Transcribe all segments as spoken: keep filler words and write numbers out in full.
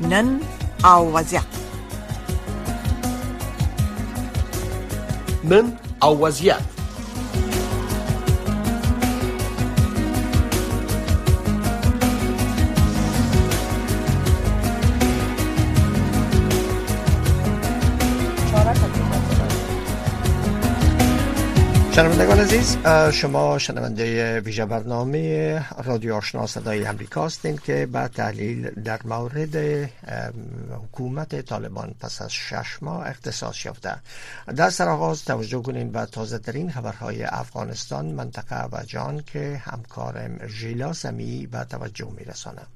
نن او وضعیت. نن او وضعیت. شنوندگان عزیز، شما شنونده ویژه برنامه رادیو آشنا صدای امریکا هستید که با تحلیل در مورد حکومت طالبان پس از شش ماه اختصاص یافته. در سرآغاز توجه کنید به تازه ترین خبرهای افغانستان، منطقه و جهان که همکارم ژیلا سمی به توجه میرساند.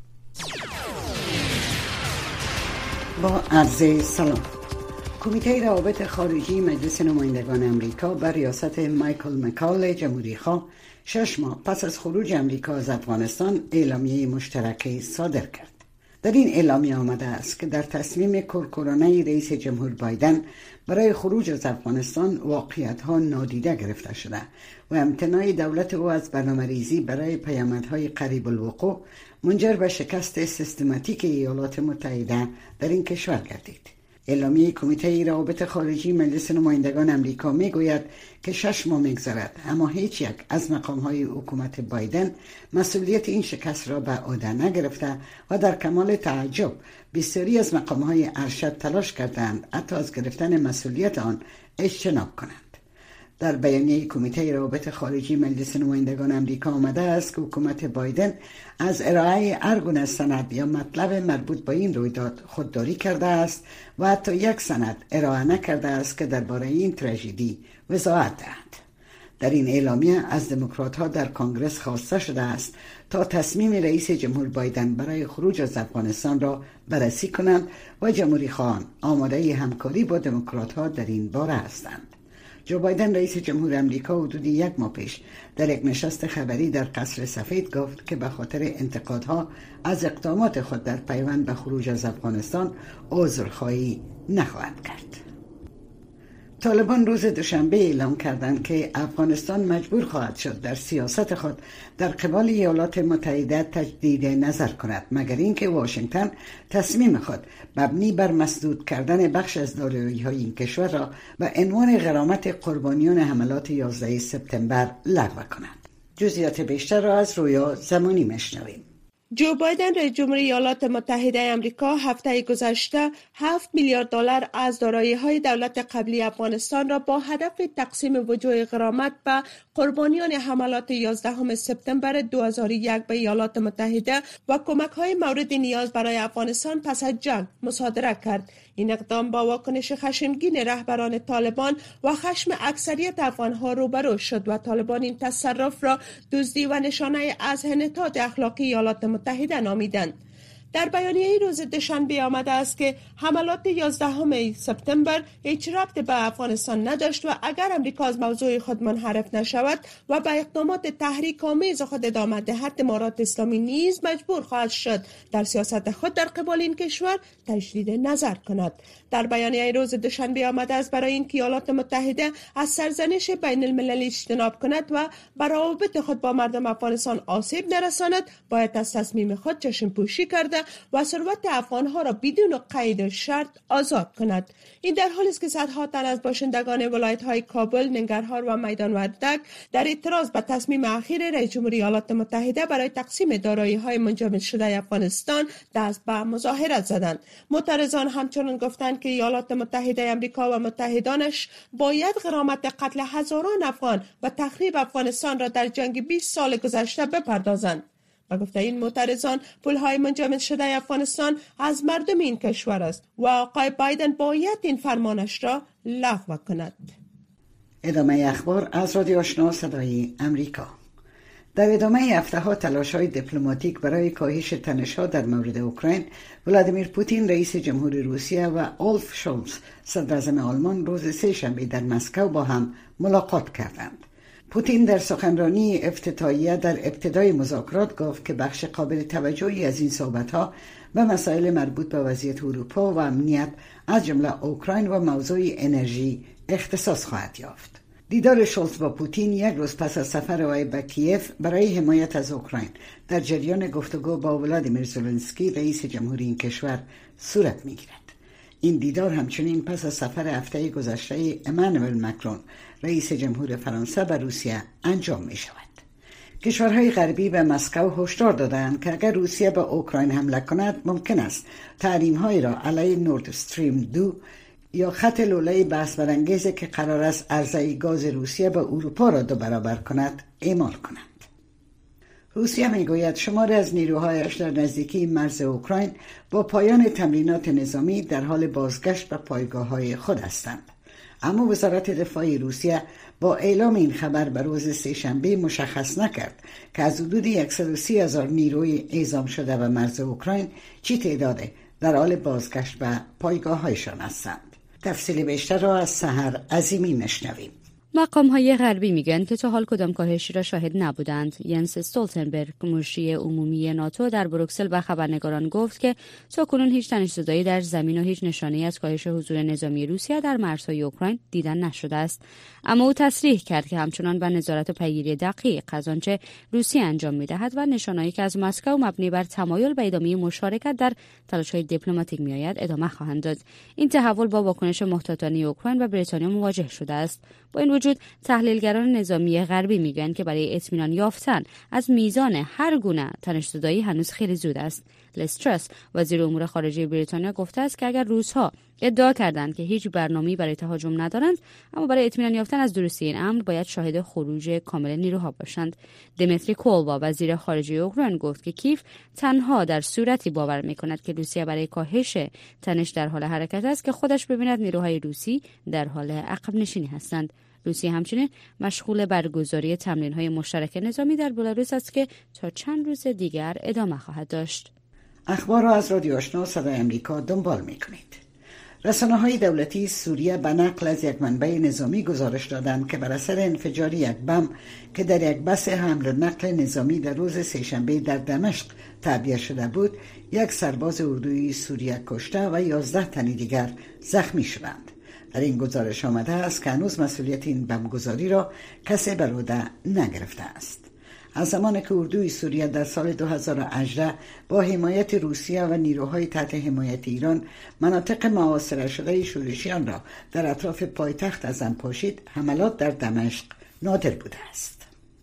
با عرض سلام. کمیته روابط خارجی مجلس نمایندگان امریکا بر ریاست مایکل مکال جمهوری‌خواه شش ماه پس از خروج امریکا از افغانستان اعلامیه مشترک صادر کرد. در این اعلامیه آمده است که در تصمیم کورکورانه رئیس جمهور بایدن برای خروج از افغانستان واقعیت‌ها نادیده گرفته شده و امتناع دولت او از برنامه‌ریزی برای پیامدهای قریب الوقوع منجر به شکست سیستماتیک ایالات متحده در این کشور گردید. اعلامیه کمیته روابط خارجی مجلس نمایندگان امریکا می گوید که شش ماه می‌گذرد اما هیچ یک از مقام‌های حکومت بایدن مسئولیت این شکست را به عهده نگرفته و در کمال تعجب بسیاری از مقام‌های ارشد تلاش کردند حتی از گرفتن مسئولیت آن اجتناب کنند. در بیانیه کمیته روابط خارجی مجلس نمایندگان امریکا آمده است که حکومت بایدن از ارائه هر گونه سند یا مطلب مربوط به این رویداد خودداری کرده است و حتی یک سند ارائه نکرده است که درباره این تراژدی وضاحت دهد. در این اعلامیه از دموکرات‌ها در کنگره خواسته شده است تا تصمیم رئیس جمهور بایدن برای خروج از افغانستان را بررسی کنند و جمهوری‌خواهان آماده همکاری با دموکرات‌ها در این باره هستند. جو بایدن رئیس جمهور امریکا حدود یک ماه پیش در یک نشست خبری در قصر سفید گفت که به خاطر انتقادها از اقدامات خود در پیوند به خروج از افغانستان عذرخواهی نخواهد کرد. طالبان روز دوشنبه اعلام کردند که افغانستان مجبور خواهد شد در سیاست خود در قبال ایالات متحده تجدید نظر کند مگر اینکه واشنگتن تصمیم خود مبنی بر مسدود کردن بخش از دارایی‌های این کشور را به عنوان غرامت قربانیان حملات یازده سپتامبر لغو کند. جزئیات بیشتر را از رویا زمانی میشنویم. جو بایدن رئیس جمهور ایالات متحده آمریکا هفته گذشته هفت میلیارد دلار از دارایی‌های دولت قبلی افغانستان را با هدف تقسیم وجوه غرامت به قربانیان حملات یازده سپتامبر دو هزار و یک به ایالات متحده و کمک‌های مورد نیاز برای افغانستان پس از جنگ مصادره کرد. این اقدام با واکنش خشمگین رهبران طالبان و خشم اکثریت افغان‌ها روبرو شد و طالبان این تصرف را دزدی و نشانه از انحطاط اخلاقی ایالات متحده نامیدند. در بیانیه روز دوشنبه آمده است که حملات یازده سپتامبر هیچ ربطی به افغانستان نداشت و اگر امریکا از موضوع خود منحرف نشود و به اقدامات تحریک آمیز خود ادامه دهد، امارات اسلامی نیز مجبور خواهد شد در سیاست خود در قبال این کشور تجدید نظر کند. در بیانیه روز دوشنبه آمده است برای اینکه ایالات متحده از سرزنش بین المللی اجتناب کند و بر روابط خود با مردم افغانستان آسیب نرساند، باید از تصمیم خود چشم پوشی کرده و ثروت افغانها را بدون قید و شرط آزاد کند. این در حالی است که صدها تن از باشندگان ولایت‌های کابل، ننگرهار و میدان وردک در اعتراض به تصمیم اخیر رئیس جمهور ایالات متحده برای تقسیم دارایی‌های منجمد شده افغانستان دست به مظاهرت زدند. معترضان همچنان گفتند که ایالات متحده آمریکا و متحدانش باید غرامت قتل هزاران افغان و تخریب افغانستان را در جنگ بیست سال گذشته بپردازند. و گفته این معترضان پولهای منجمد شده افغانستان از مردم این کشور است و آقای بایدن باید این فرمانش را لغو کند. ادامه اخبار از رادیو آشنا صدای امریکا. در ادامه هفته‌ها تلاش‌های دیپلماتیک برای کاهش تنش‌ها در مورد اوکراین، ولادیمیر پوتین رئیس جمهور روسیه و آلف شولز صدراعظم آلمان روز سه‌شنبه در مسکو با هم ملاقات کردند. پوتین در سخنرانی افتتاحیه در ابتدای مذاکرات گفت که بخش قابل توجهی از این صحبت‌ها به مسائل مربوط به وضعیت اروپا و امنیت از جمله اوکراین و موضوع انرژی اختصاص خواهد یافت. دیدار شولز با پوتین یک روز پس از سفر او به کیف برای حمایت از اوکراین در جریان گفتگو با ولادیمیر زلنسکی رئیس جمهوری این کشور صورت می‌گیرد. این دیدار همچنین پس از سفر هفته گذشته امانوئل مکرون رئیس جمهور فرانسه به روسیه انجام می‌شود. کشورهای غربی به مسکو هشدار دادند که اگر روسیه به اوکراین حمله کند ممکن است تحریم‌های را علیه نورد استریم دو یا خط لوله بحث برانگیزی که قرار است عرضه گاز روسیه به اروپا را دو برابر کند اعمال کنند. روسیه میگوید شماری از نیروهایش در نزدیکی مرز اوکراین با پایان تمرینات نظامی در حال بازگشت به پایگاه‌های خود هستند. اما وزارت دفاع روسیه با اعلام این خبر به روز سه‌شنبه مشخص نکرد که از حدود صد و سی هزار نیروی اعزام شده به مرز اوکراین چی تعداد در حال بازگشت به پایگاه‌هایشان هستند. تفصیل بیشتر را از سحر عظیمی نشنویم. مقام‌های غربی میگن که تا حال کدام کاهشی را شاهد نبودند. ینس استولتنبرگ، مشیر عمومی ناتو، در بروکسل به خبرنگاران گفت که تاکنون هیچ تنش‌زدایی در زمین و هیچ نشانه‌ای از کاهش حضور نظامی روسیه در مرزهای اوکراین دیدن نشده است. اما او تصریح کرد که همچنان به نظارت و پیگیری دقیق از آنچه روسیه انجام می‌دهد و نشانه‌ای که از مسکو مبنی بر تمایل به ادامه مشارکت در تلاش‌های دیپلماتیک می‌آید ادامه خواهند داد. این تحول با واکنش محتاطانه اوکراین و بریتانیا مواجه شده است. با این وجود تحلیلگران نظامی غربی میگن که برای اطمینان یافتن از میزان هر گونه تنش‌زدایی هنوز خیلی زود است. لیز ترس، وزیر امور خارجه بریتانیا، گفته است که اگر روس‌ها ادعا کردند که هیچ برنامه‌ای برای تهاجم ندارند، اما برای اطمینان یافتن از درستی این امر باید شاهد خروج کامل نیروها باشند. دیمیتری کولبا، وزیر خارجه اوکراین، گفت که کیف تنها در صورتی باور می‌کند که روسیه برای کاهش تنش در حال حرکت است که خودش ببیند نیروهای روسی در حال عقب نشینی هستند. روسیه همچنین مشغول برگزاری تمرین‌های مشترک نظامی در بلاروس است که تا چند روز دیگر ادامه خواهد داشت. اخبار را از رادیو آشنا صدای امریکا دنبال می‌کنید. رسانه‌های دولتی سوریه به نقل از یک منبع نظامی گزارش دادند که بر اثر انفجار یک بم که در یک بس حمل و نقل نظامی در روز سه‌شنبه در دمشق تعبیه شده بود، یک سرباز اردوی سوریه کشته و یازده تن دیگر زخمی شدند. در این گزارش آمده است که هنوز مسئولیت این بمبگذاری را کسی بر عهده نگرفته است. از زمانی که اردوی سوریه در سال دو هزار و هجده با حمایت روسیه و نیروهای تحت حمایت ایران مناطق محاصره شده شورشیان را در اطراف پایتخت از هم پاشید، حملات در دمشق نادر بوده است.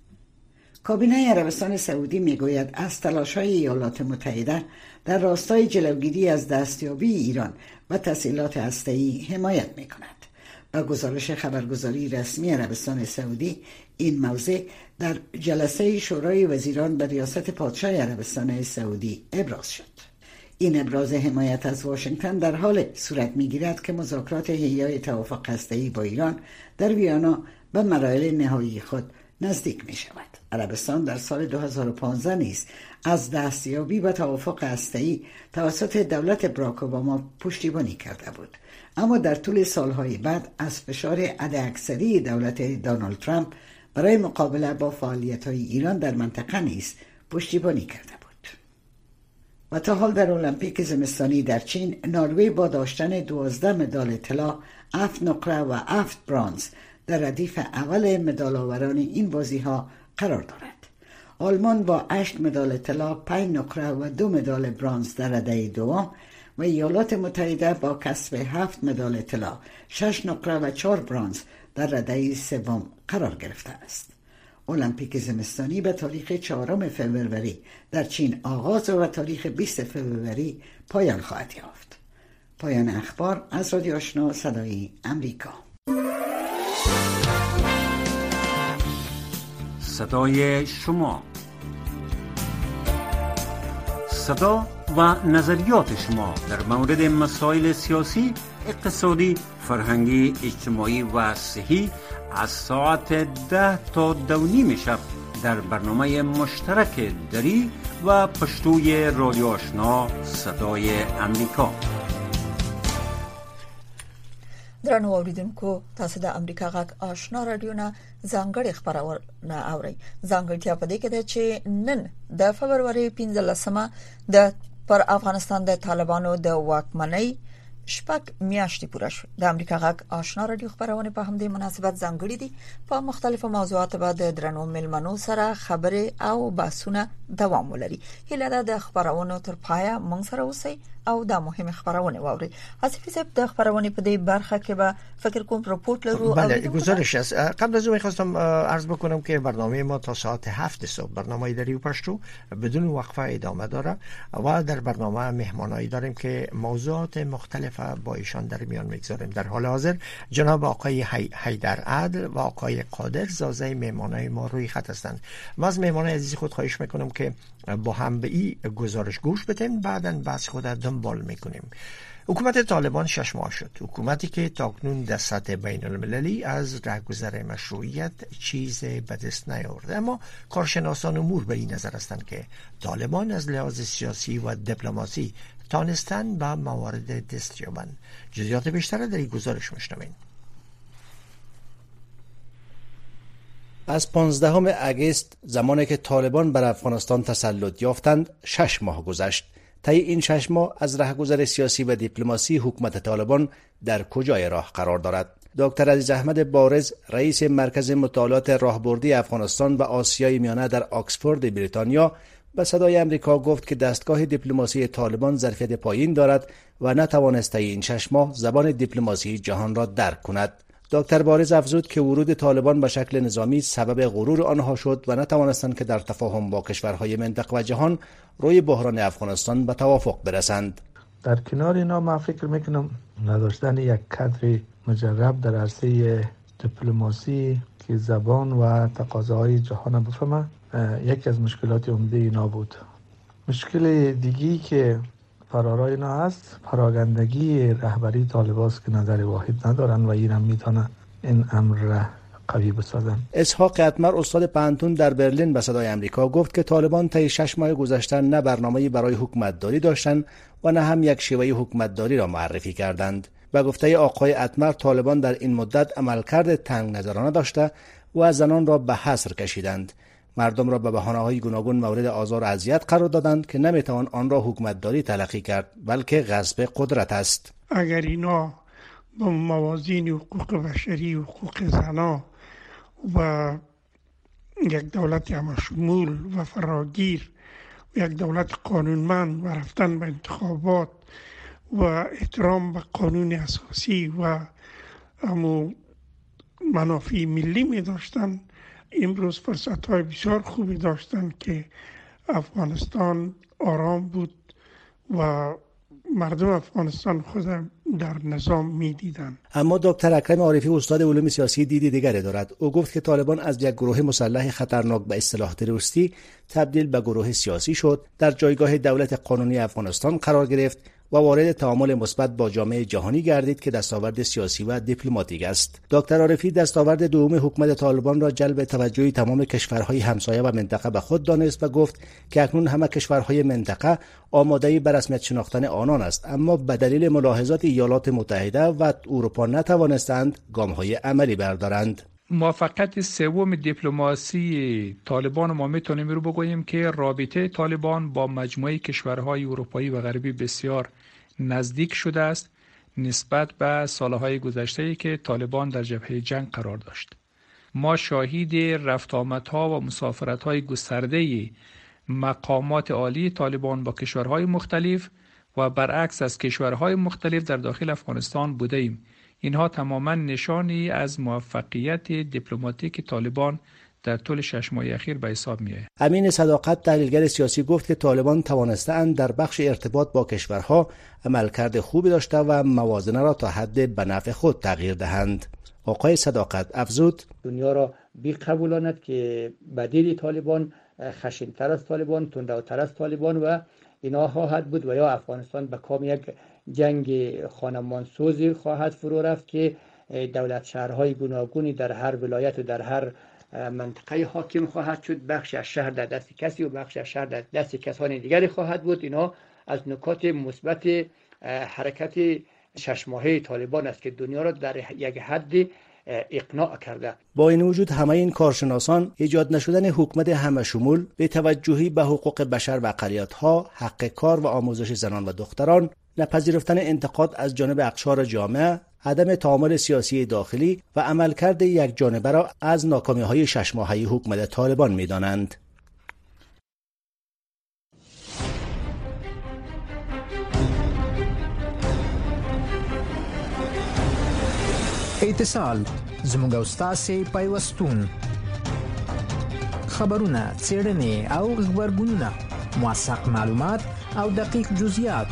کابینه عربستان سعودی میگوید از تلاش‌های ایالات متحده در راستای جلوگیری از دستیابی ایران و تسهیلات هسته‌ای حمایت می‌کند. با گزارش خبرگزاری رسمی عربستان سعودی، این موضوع در جلسه شورای وزیران به ریاست پادشاه عربستان سعودی ابراز شد. این ابراز حمایت از واشنگتن در حال صورت می‌گیرد که مذاکرات احیای توافق هسته‌ای با ایران در ویانا به مراحل نهایی خود نزدیک می‌شود. عربستان در سال دو هزار و پانزده نیز از دستیابی به توافق هسته‌ای توسط دولت براک اوباما پشتیبانی کرده بود، اما در طول سالهای بعد از فشار حداکثری دولت دونالد ترامپ برای مقابله با فعالیت‌های ایران در منطقه نیز پشتیبانی کرده بود. و تا حال در المپیک زمستانی در چین، نروژ با داشتن دوازده مدال طلا، هفت نقره و هفت برنز در ردیف اول مدال‌آوران این بازی‌ها قرار دارد. آلمان با هشت مدال طلا، پنج نقره و دو مدال برنز در رده دوم و ایالات متحده با کسب هفت مدال طلا، شش نقره و چهار برنز در رده سوم قرار گرفته است. المپیک زمستانی به تاریخ چهارم فوریه در چین آغاز و تاریخ بیست فوریه پایان خواهد یافت. پایان اخبار از رادیو آشنا صدای امریکا. صدای شما، صدا و نظریات شما در مورد مسائل سیاسی، اقتصادی، فرهنگی، اجتماعی و صحی از ساعت ده تا دو نیم شب در برنامه مشترک دری و پشتوی رادیو آشنا صدای امریکا. درنو اوریدونکو، تاسو د امریکا غږ آشنا رادیو نه ځانګړي خبرونه اورئ. ځانګړتیا په دې کې ده چې نن د فبرवरी پنځلسمه د پر افغانستان د طالبانو د واکمنۍ شپږ میاشتې پوره شو. د امریکا غږ آشنا رادیو خبرونه په همدې مناسبت ځانګړي دي. په مختلفو موضوعاتو باندې درنو ملمنو سره خبرې او بحثونه دوام ولري. هیله ده د خبرونو تر پایه مونږ سره اوسئ او دا مهمه خبرونه واوري. آصف صاحب د خبرونه په دې برخه کې به فکر کوم رپورت لرو. بله گزارش است. قبل از اون می‌خواستم عرض بکنم که برنامه ما تا ساعت هفت صبح برنامه دری و پشتو بدون وقفه ادامه داره و در برنامه مهمانایی داریم که موضوعات مختلف با ایشان در میان میگذاریم. در حال حاضر جناب آقای حیدر عدل و آقای قادر زازه مهمانای ما روی خط هستند. ما از مهمانای عزیز خود خواهش میکنم که با هم به این گزارش گوش بدین، بعداً بحث خود دنبال میکنیم. حکومت طالبان شش ماه شد، حکومتی که تاکنون در سطح بین المللی از رهگذر مشروعیت چیز به دست نیاورده، اما کارشناسان امور به این نظر هستند که طالبان از لحاظ سیاسی و دیپلماسی تانستن به موارد دست یابند. جزئیات بیشتر در این گزارش میشنوین. از پانزدهم اگست زمانی که طالبان بر افغانستان تسلط یافتند شش ماه گذشت. طی این شش ماه از رهگذر سیاسی و دیپلماسی حکومت طالبان در کجای راه قرار دارد؟ دکتر عزیز احمد بارز، رئیس مرکز مطالعات راهبردی افغانستان و آسیای میانه در آکسفورد بریتانیا، به صدای امریکا گفت که دستگاه دیپلماسی طالبان ظرفیت پایین دارد و نتوانسته این شش ماه زبان دیپلماسی جهان را درک کند. دکتر بارز افزود که ورود طالبان به شکل نظامی سبب غرور آنها شد و نتوانستند که در تفاهم با کشورهای منطقه و جهان روی بحران افغانستان به توافق برسند. در کنار اینا من فکر میکنم نداشتن یک کادر مجرب در عرصه دیپلماسی که زبان و تقاضاهای جهان بفهمه یکی از مشکلات عمده اینا بود. مشکل دیگی که فرارای اینا هست پراگندگی رهبری طالبان است که نظر واحد ندارن و این هم میتونه این امر را قوی بسازن. اسحاق اتمر، استاد پانتون در برلین، به صدای امریکا گفت که طالبان طی شش ماه گذشته نه برنامه‌ای برای حکومتداری داشتند و نه هم یک شیوه حکومتداری را معرفی کردند. به گفته آقای اتمر طالبان در این مدت عملکرد تنگ نظرانه داشته و از زنان را به حصر کشیدند. مردم را به بهانه‌های گوناگون مورد آزار و اذیت قرار دادند که نمیتوان آن را حکومتداری تلقی کرد، بلکه غصب قدرت است. اگر اینا با موازین حقوق بشری و حقوق زنان و یک دولت همشمول و فراگیر و یک دولت قانونمند و رفتن به انتخابات و احترام به قانون اساسی و امو منافع ملی می داشتن، امروز فرصت های بسیار خوبی داشتن که افغانستان آرام بود و مردم افغانستان خود در نظام می دیدن. اما دکتر اکرم عارفی، استاد علوم سیاسی، دیدی دیگری دارد. او گفت که طالبان از یک گروه مسلح خطرناک به اصطلاح تروریستی تبدیل به گروه سیاسی شد، در جایگاه دولت قانونی افغانستان قرار گرفت و وارد تعامل مثبت با جامعه جهانی گردید که دستاورد سیاسی و دیپلماتیک است. دکتر عارفی دستاورد دوم حکومت طالبان را جلب توجه تمام کشورهای همسایه و منطقه به خود دانست و گفت که اکنون همه کشورهای منطقه آماده به رسمیت شناختن آنان است، اما به دلیل ملاحظات ایالات متحده و اروپا نتوانستند گام‌های عملی بردارند. موفقیت سوم دیپلماسی طالبان ما میتونیم رو بگوییم که رابطه طالبان با مجموعه کشورهای اروپایی و غربی بسیار نزدیک شده است نسبت به سالهای گذشته‌ای که طالبان در جبهه جنگ قرار داشت. ما شاهد رفت آمدها و مسافرت‌های گسترده مقامات عالی طالبان با کشورهای مختلف و برعکس از کشورهای مختلف در داخل افغانستان بوده ایم. اینها تماما نشانی از موفقیت دیپلماتیک طالبان در طول شش ماه اخیر به حساب میآید. امین صداقت، تحلیلگر سیاسی، گفت که طالبان توانسته‌اند در بخش ارتباط با کشورها عملکرد خوبی داشته و موازنه را تا حد به نفع خود تغییر دهند. آقای صداقت افزود: دنیا را بی‌قبولاند که بدیل طالبان خشن‌تر از طالبان، تندروتر از طالبان و اینا خواهد بود و یا افغانستان به کام یک جنگ خانمانسوزی خواهد فرو رفت که دولت شهرهای گوناگونی در هر ولایت و در هر منطقه حاکم خواهد شد. بخش از شهر در دست کسی و بخش از شهر در دست کسان دیگری خواهد بود. اینا از نکات مثبت حرکت شش ماهه طالبان است که دنیا را در یک حد اقناع کرده. با این وجود همه این کارشناسان ایجاد نشدن حکومت همه شمول به توجهی به حقوق بشر و اقلیت‌ها، حق کار و آموزش زنان و دختران، نپذیرفتن انتقاد از جانب اقشار جامعه، عدم تعامل سیاسی داخلی و عملکرد یک جانبه را از ناکامی‌های شش ماهه حکومت طالبان می‌دانند. اتصال زموږ او ستاسې پیوستون، خبرونه، څېړنې او غبرګونونه، موثق معلومات او دقیق جزئیات،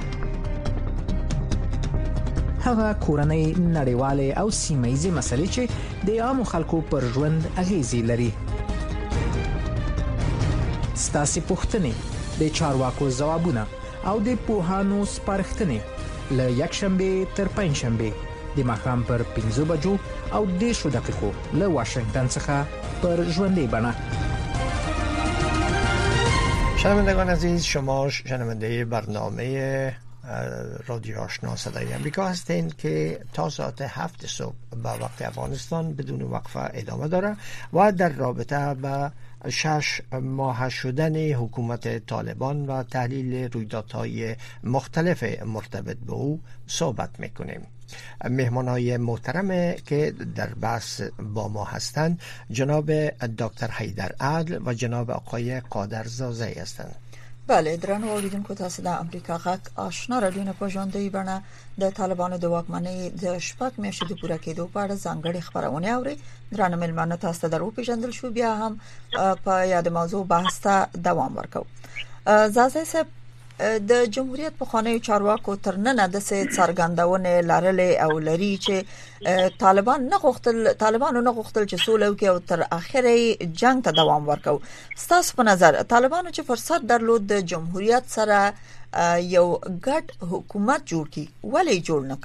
هغه کورنۍ، نړیوالې او سیمه‌ییزې مسلې چې د عامو خلکو پر ژوند اغیزې لري. ستاسې پوښتنې، د چارواکو ځوابونه او د پوهانو سپارښتنې له یکشنبې تر پنجشنبې د ماښام پر پنځه بجو او دېرشو دقیقو له واشنگتن څخه پر ژوندۍ بڼه. شنوندگان عزیز، شما شنونده برنامه رادیو آشنا صدای امریکا هستین که تا ساعت هفت صبح به وقت افغانستان بدون وقفه ادامه داره و در رابطه با شش ماه شدن حکومت طالبان و تحلیل رویدادهای مختلف مرتبط به او صحبت میکنیم. مهمانهای محترم که در بحث با ما هستند جناب دکتر حیدر عدل و جناب آقای قادر زازی هستند. بله، درنو اوریدونکو، تاسو د امریکا غږ آشنا رادیو نه په ژوندۍ بڼه د طالبانو د واکمنۍ د شپږ میاشتې د پوره کېدو په اړه ځانګړې خبرونه اوري. درنو مېلمانه، تاسو ته درو پیژندل شو، بیا هم په یاد موضوع بحث ته دوام ورکو. زازی صاحب، د جمهوریت په خوانی چارواکو تر نن د سې څرګندونه لارلې او لري چې طالبان نه غوښتل طالبانو نه غوښتل چې سوله وکړي او تر اخره جنگ ته دوام ورکو. ستاسو په نظر طالبانو چې فرصت درلود د جمهوریت سره یو ګډ حکومت جوړ کړي، ولې جوړ نه کړ؟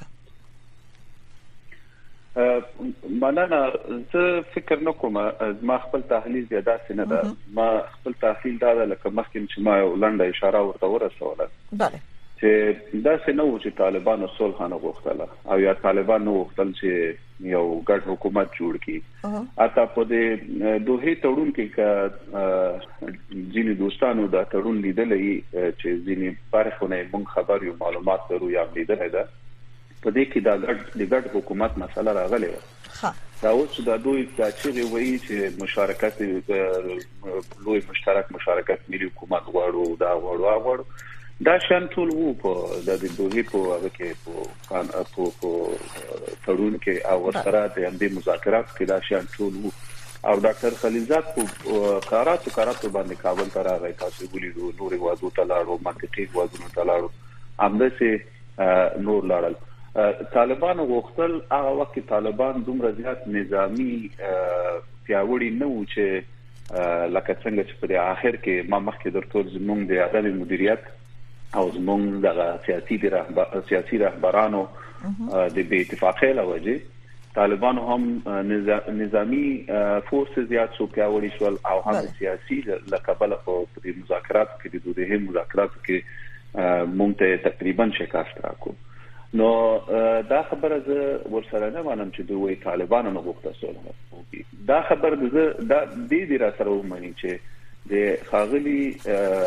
مننه. زه فکر نه کوم، ما خپل تحلیل زیاده نه ده. ما خپل تحلیل دا لکه مخکې چې ما یو لنډه اشاره ورته ورسوله. بله. چې دا څه نه و چې طالبانو صلح نه غوښتله او یا طالبان نه غوښتل چې یو ګډ حکومت جوړ کړي. اته په دې دوه تړون کې ک ځینې دوستانو دا تړون لیدلې چې ځینې برخونه موږ خبر یو معلومات ورو یا لیدلې ده. په دې کې دا ګډ ګډ حکومت مسله راغله. ها دا اوس دا دوی چې وایي چې مشارکت لوی مشترک مشارکت ملي حکومت غواړو، دا غواړو غواړو دا شان ټول وو په د دوی په هغه کې په په تړون کې او سره د اندې مذاکرات کې دا شان ټول وو. او ډاکټر خلیلزاد په قرارات قرارات باندې کابل ته راغی، تاسو ولیدو نورې وادو ته لاړو، منطقي وادو ته لاړو، همداسې نور لاړل. طالبان غوښتل هغه وخت طالبان دومره زیات نظامی پیاوړي نه و چې لکه څنګه چې په اخر کې ما مخکې درته زموږ د عدم مدیریت او زموږ د سیاسي رهبر سیاسي رهبرانو د بې اتفاقۍ لوجه طالبان هم نظامی فورس زیات سو پیاوړي شول او هم سیاسي لکبل په مذاکرات کې د دوه مذاکرات کې مونږ ته تقریبا شکست راکو. نو دا خبره زه ورسره نه مانم چې دوی طالبانو نه غوښته سول. دا خبر دا د دې را سره ومني چې د خاغلی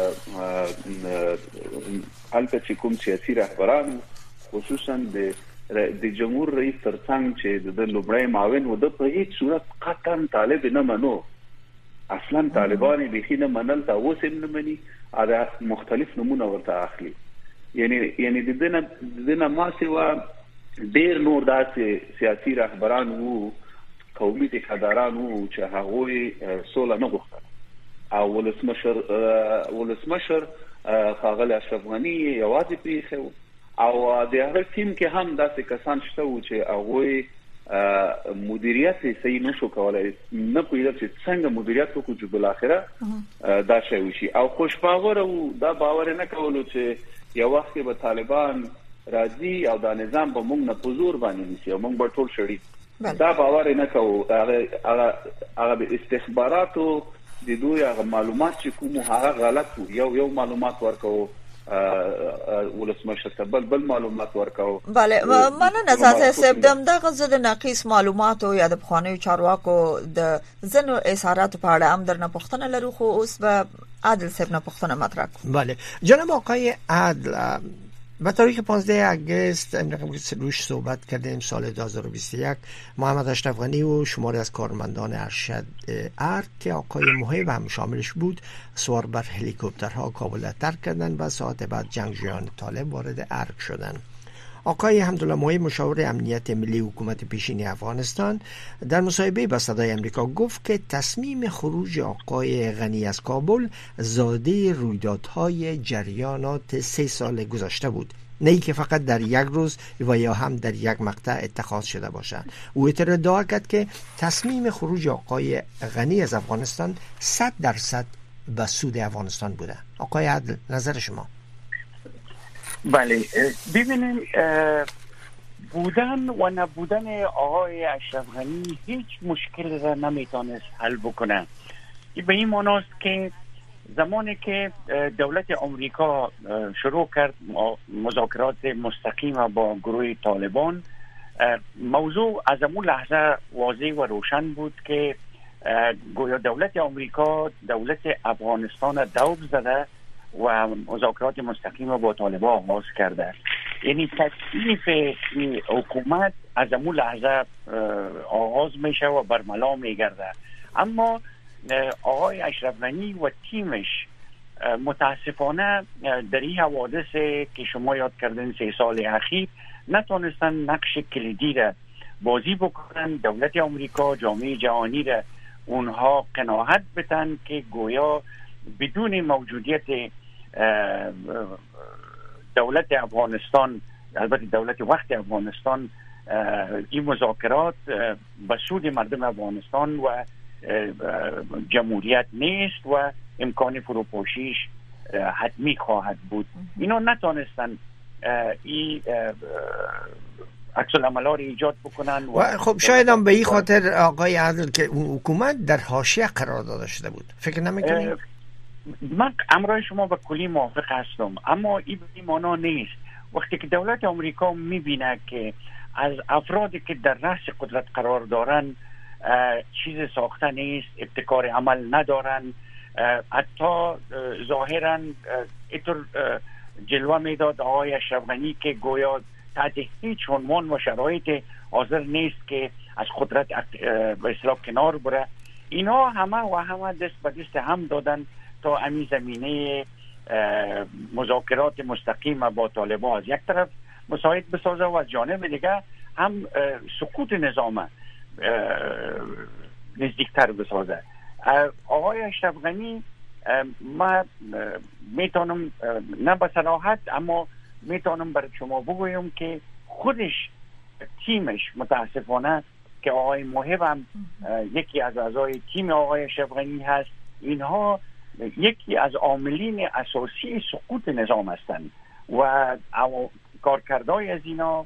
البته چې کوم سیاسي رهبران خصوصا د د جمهور رئیس ترڅنګ چې د لومړی معاون و د په هیڅ صورت قطعا طالب نه منو، اصلا طالبان به نه منل دا اوس هم نه مني، دا مختلف نمونه ورته اخلي. یعنی یعنی د دنه د دنه ما سیوا ډیر نور داسې سیاسي رهبران وو، قومي تقداران وو چې هغه سوله نه غوښتل او ولسمشر ولسمشر خاغل اشرف غنی یوازې پیښو او د هغه ټیم کې هم داسې کسان شته و چې هغه مدیریت یې صحیح نشو کولای، نه پوهیدل چې څنګه مدیریت وکړو چې بل اخره دا شی وشي. او خوشباور او دا باور نه کولو چې یو وخت به طالبان راځي او دا نظام به موږ نه پزور باندې نیسي او موږ به ټول شړي. دا باور نه کوو. هغه هغه استخباراتو د دوی هغه معلومات چې کوم هغه غلط وو، یو یو معلومات ورکو ولسمشر ته بل بل معلومات ورکاو. bale مننه اساسه سبدم دغه زده ناقص معلوماتو یا د بخوانیو چارواکو د زنو اظهارات په اړه هم درنه پوښتنه لرو، خو اوس به عادل صاحب نه پوښتنه مطرح کوم. بله جناب آقای عادل، به تاریخ پانزده اگست روش صحبت کردیم سال دو هزار و بیست و یک محمد اشرف غنی و شماری از کارمندان ارشد ارگ که آقای محب هم شاملش بود سوار بر هلیکوپترها کابل را ترک کردند و ساعت بعد جنگجویان طالب وارد ارگ شدند. آقای حمدالله محب مشاور امنیت ملی حکومت پیشین افغانستان در مصاحبه با صدای امریکا گفت که تصمیم خروج آقای غنی از کابل زاده رویدادهای جریانات سه سال گذشته بود، نه ای که فقط در یک روز و یا هم در یک مقطع اتخاذ شده باشد. او ادعا کرد که تصمیم خروج آقای غنی از افغانستان صد درصد به سود افغانستان بوده. آقای عادل، نظر شما؟ بله ببینیم بودن و نبودن آقای اشرف غنی هیچ مشکل را نمیتونست حل بکنه. به این معناست که زمانی که دولت آمریکا شروع کرد مذاکرات مستقیم با گروه طالبان، موضوع از اون لحظه واضح و روشن بود که گویا دولت آمریکا دولت افغانستان دوب زده و مذاکرات مستقیم با طالبان آغاز کرده. یعنی تکلیف حکومت از اون لحظه آغاز میشه و برملا میگرده. اما آقای اشرف غنی و تیمش متاسفانه در این حوادث که شما یاد کردن سه سال اخیر نتونستن نقش کلیدی را بازی بکنن. دولت آمریکا، جامعه جهانی را اونها قناعت بدن که گویا بدون موجودیت دولت افغانستان، البته دولت وقت افغانستان، این مذاکرات به سود مردم افغانستان و جمهوریت نیست و امکان فروپاشیش حتمی خواهد بود. اینا نتونستن این عکس العمل‌ها رو ایجاد بکنن و, و خب شاید هم به این خاطر آقای عادل که اون حکومت در حاشیه قرار داده شده بود. فکر نمی‌کنید؟ من امرای شما به کلی موافق هستم، اما این به معنا نیست. وقتی که دولت آمریکا میبینه که از افرادی که در رأس قدرت قرار دارن چیز ساخته نیست، ابتکار عمل ندارن، حتی ظاهرا اینطور جلوه میداد آقای اشرف غنی که گویا تحت هیچ عنوان و شرایط حاضر نیست که از قدرت به اصطلاح کنار بره. اینا همه و همه دست به دست هم دادن تا امی زمینه مذاکرات مستقیم با طالبان از یک طرف مساعد بسازه و از جانب دیگه هم سقوط نظام نزدیکتر بسازه. آقای اشرف غنی ما میتونم نه به صراحت اما میتونم برای شما بگویم که خودش تیمش متاسفانه که آقای محب هم یکی از اعضای تیم آقای اشرف غنی هست، اینها یکی از عاملین اساسی سقوط نظام هستند و کارکردهای از اینا،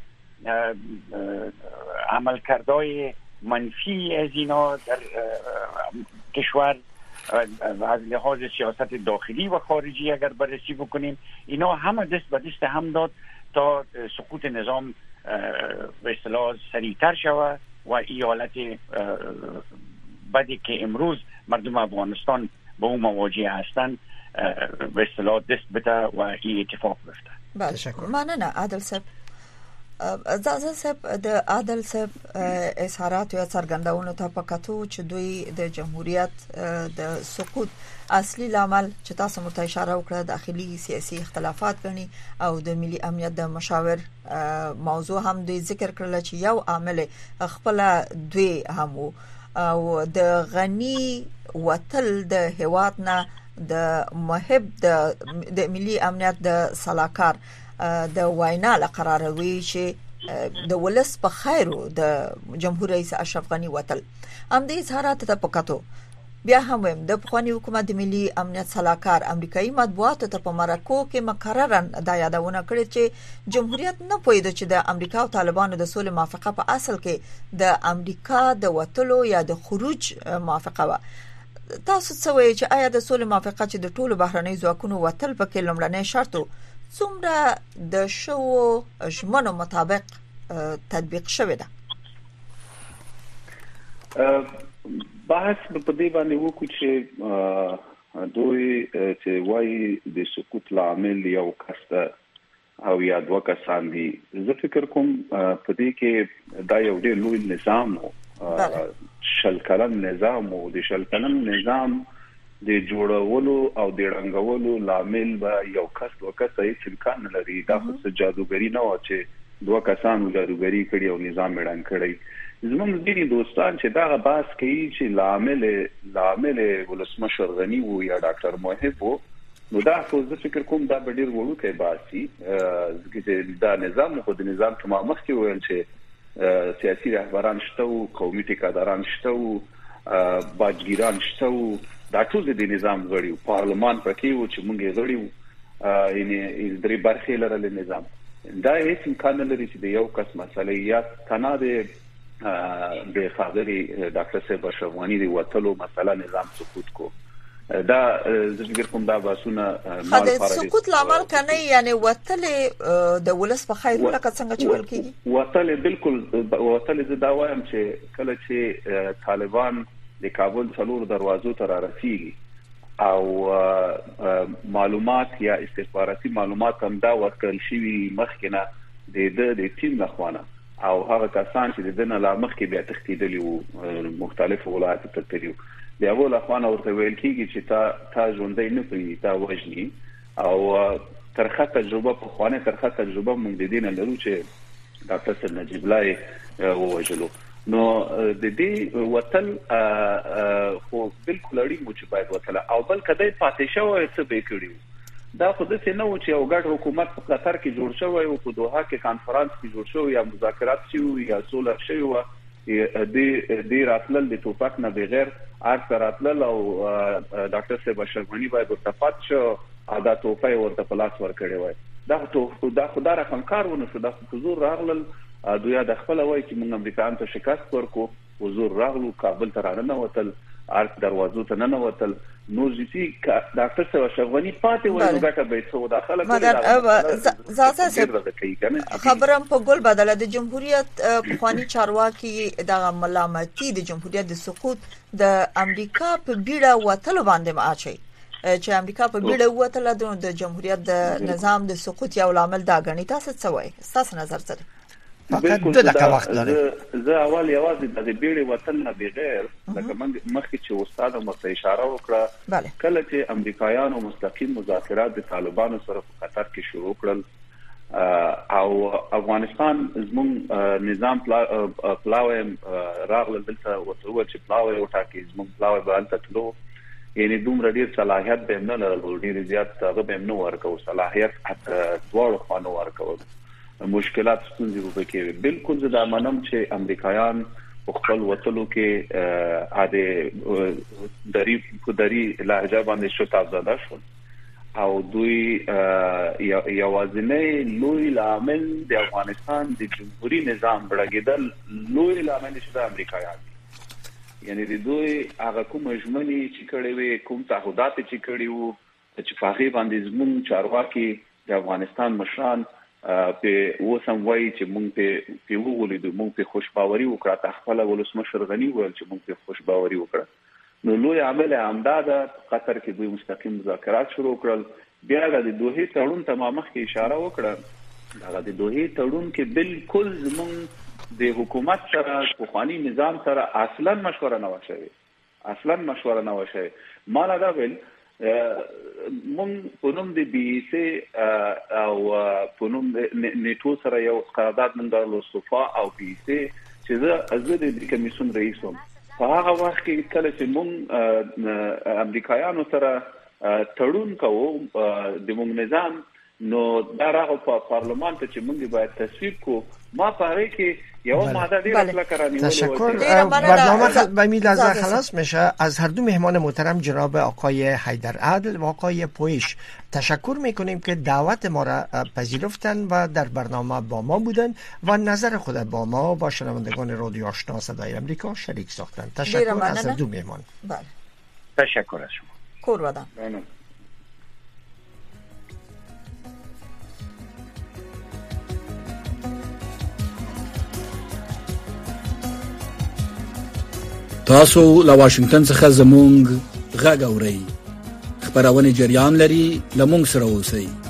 عملکردهای منفی از اینا در کشور از لحاظ سیاست داخلی و خارجی اگر بررسی بکنیم، اینا همه دست به دست هم داد تا سقوط نظام به اصطلاح سریعتر شود و ایالت بدی که امروز مردم افغانستان با اون مواجه هستند به اصطلاح دست بده و این اتفاق بیفته. بله مننه عادل صاحب. زازه صاحب د عادل صاحب اظهارات یا څرګندونو ته پکاتو چې دوی د جمهوریت د سقوط اصلي لامل چې تاسو مرته اشاره وکړه داخلي سیاسي اختلافات غني او د ملي امنیت د مشاور موضوع هم دوی ذکر کړل چې یو عامل خپل دوی هم او د غني وتل د هواد نه د محب د د ملي امنیت د صلاحکار د وینا لقراروي چې د ولس په خیرو د جمهور رئیس اشرف غنی وتل هم د اظهارات ته پکاتو. بیا هم د پخوانی حکومت د ملي امنیت صلاحکار امریکایي مطبوعاتو ته په مرکو کې مکررن دا یادونه کړې چې جمهوریت نه پوهیده چې د امریکا او طالبانو د سولې موافقه په اصل کې د امریکا د وتلو یا د خروج موافقه و. تاسو څه وایئ چې آیا د سولې موافقه چې د ټولو بهرنۍ ځواکونو وتل پکې لومړنی شرط څومره د شو ژمنو مطابق تطبیق شوی ده؟ بحث په دې باندې وکړو چې دوی چې وایي د سقوط لامل یو کس او یا دوه کسان دي. زه فکر کوم په دې کې دا یو ډېر لوی نظام شل کلن نظام او د شل کلن نظام د جوړولو او د رنګولو لامل به یو کس دوه کس هیڅ امکان نه لري. دا خو جادوګری نه و چې دوه کسان جادوګری کړي او نظام مړان کړي. زموږ ځینې دوستان چې دا بحث کوي چې لامل لامل ولسمشر غنی وو یا ډاکټر موهب وو، نو دا خو زه فکر کوم دا به ډیر وړوکی باسي چې دا نظام خو د نظام تمام مخکې ویل چې سیاسي رهبران شته او قومي ټیکاداران شته او باجګیران شته او دا ټول د نظام غړي او پارلمان پکې وو چې موږ یې غړي وو، یعنی درې برخې لرل نظام. دا هیڅ امکان نه لري چې د یو کس مسله یا تنه د د خاغری ډاکټر صاحب شوانی دی وتلو مسله نظام سقوط کو. دا زه فکر کوم دا باسونه مال فرض سقوط لامل کنه، یعنی وتل د ولس په خیر لکه څنګه چې ول کیږي وتل بالکل وتل زه دا وایم چې کله چې طالبان د کابل څلور دروازو ته رارسیږي او معلومات یا استخباراتي معلومات هم دا ورکړل شوی مخکنه د د ټیم لخوانه او هغه کسان چې د دنه لا مخکې بیا تختیدلی وو مختلف ولایت ته تللی دی اول اخوانه ورته ویل کیږي چې تا تا ژوندۍ نه پری تا وژني او ترخه تجربه په خوانه ترخه تجربه موږ د دینه لرو چې ډاکټر سر نجیب الله ووجلو. نو د دې وتل خو بالکل اړین و چې باید وتل او بل کدی پاتې شوی څه به کړیو. دا خو د څه نه و چې یو ګډ حکومت په قطر کې جوړ شوی او په دوحه کې کانفرنس کې جوړ شوی یا مذاکرات شوی یا سوله شوی و د د راتلل د توفاق نه بغیر ارث راتلل او ډاکټر صاحب شرمنی باید ورتفات شو ادا توفه ورته پلاس ور کړی وای. دا خو دا خو دا رقم کارونه شو د حضور راغلل دوی د خپل وای چې موږ امریکایانو ته شکست ورکو، حضور راغلو کابل ته رانه وتل ارث دروازو ته نه وتل. نو ځي ډاکټر صاحب شغونی پاتې وای نو ګټه به څو داخله کړي. زازه خبرم په ګل بدله د جمهوریت پخوانی چارواکي د ملامتي د جمهوریت د سقوط د امریکا په بیړه وتل باندې معاچي چې امریکا په بیړه وتل د جمهوریت د نظام د سقوط یو لامل دا غني. تاسو څه وایي؟ تاسو نظر څه دی؟ فقط دو دقیقه وخت لري. زه اول یوازې د بیړې وطن نه بغیر لکه مخکې چې استاد مو اشاره وکړه کله چې امریکایانو مستقیم مذاکرات د طالبانو سره په قطر کې شروع کړل او افغانستان زموږ نظام پلاوی راغله دلته وته چې پلاوی وټاکي زموږ پلاوی باندې تلو، یعنی دومره ډیر صلاحیت به نه لرل، ډیر زیات هغه به نه ورکو صلاحیت دواړو خانو ورکو مشکلات ستونزې وبکې. بالکل زه دا منم چې امریکایان په خپل وتلو کې اده دری په دری لهجه باندې شو تابزاده شو او دوی یوازینی لوی لامل د افغانستان د جمهوریت نظام بړګیدل لوی لامل شته امریکایان، یعنی د دوی هغه کوم ژمنې چې کړي وي کوم تعهدات چې کړي وو چې په هغه باندې زموږ چارواکي د افغانستان مشران په وسم وای چې مونږ په په وګولیدو مونږ په خوشباوري وکړه ته خپل ولسمشر غنی ویل چې مونږ په خوشباوري وکړه. نو لوی عمل امداد قطر کې دوی مستقیم مذاکرات شروع کړل. بیا د دوه تړون تمامه کې اشاره وکړه. دا د دوه تړون کې بالکل زمونږ د حکومت سره په خواني نظام سره اصلا مشوره نه وشوي اصلا مشوره نه وشوي. مال دا ویل مونږ په نوم د بي سي او په نوم نیټو سره یو قرارداد مونږ درلو صفا او بي سي چې زه از د کمیسیون رئیس وم. په هغه وخت کې کله چې مونږ امریکایانو سره تړون کوو د مونږ نظام نو دا راغو په پارلمان ته چې مونږ باید تصویب کو ما پاره کې یو ماده دیگه بله. تشکر. برنامه به میلازه خلاص میشه. از هر دو مهمان محترم جناب آقای حیدر عدل و آقای پویش تشکر میکنیم که دعوت ما را پذیرفتن و در برنامه با ما بودن و نظر خود با ما با شنوندگان رادیو آشنا صدای امریکا شریک ساختن. تشکر از هر دو مهمان. بله. تشکر از شما. کور ودان. تاسو له واشنگټن څخه زموږ غږ اورئ. خبرونه جریان لري، لمونږ سره اوسئ.